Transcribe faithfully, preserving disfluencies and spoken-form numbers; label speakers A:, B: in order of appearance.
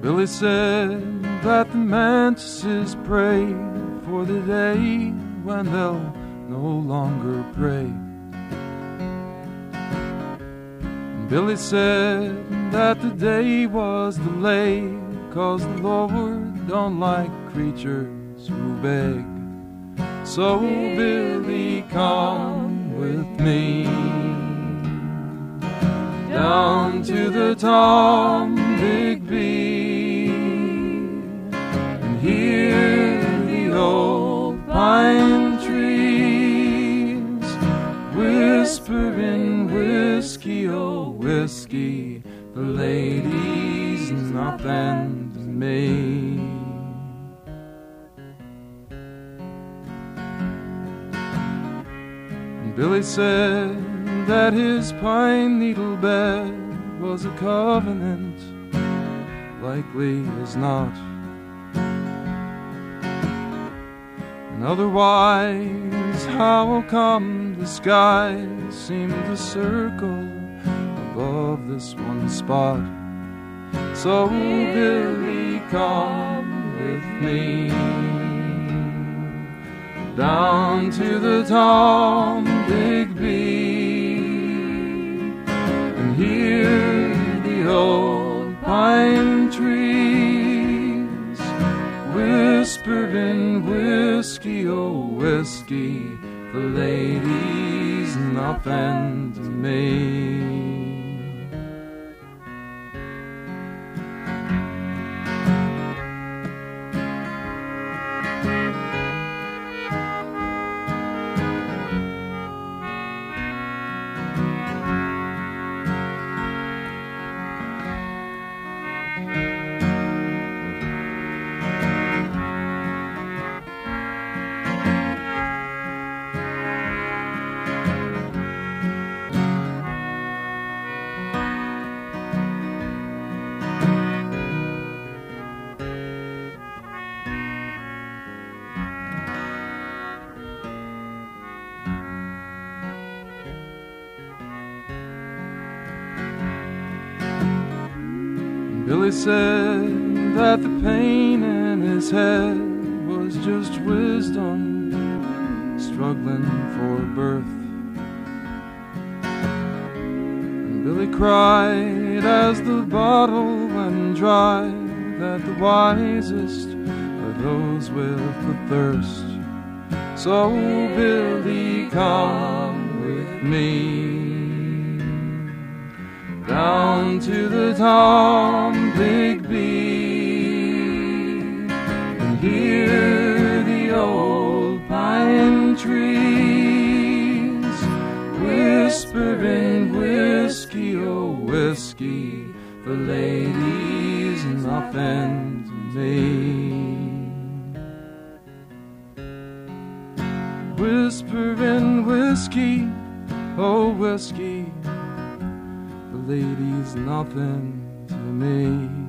A: Billy said that the mantises pray for the day when they'll no longer pray. And Billy said that the day was delayed 'cause the Lord don't like creatures who beg. So Billy, come with me down to the Tom Bigby and hear the old pine trees whispering whiskey, oh whiskey, the ladies, nothing to me. And Billy said that his pine needle bed was a covenant, likely as not. And otherwise, how come the skies seem to circle above this one spot? So Billy, come with me down to the Tom Bigby and hear the old pine trees whispering whiskey, oh whiskey, the ladies, nothing to me. Billy said that the pain in his head was just wisdom struggling for birth. And Billy cried as the bottle went dry that the wisest are those with the thirst. So Billy, come with me down to the Tom Bigby and hear the old pine trees whispering whiskey, oh whiskey, the ladies, nothing to me. Whispering whiskey, oh whiskey, the ladies, nothing to me.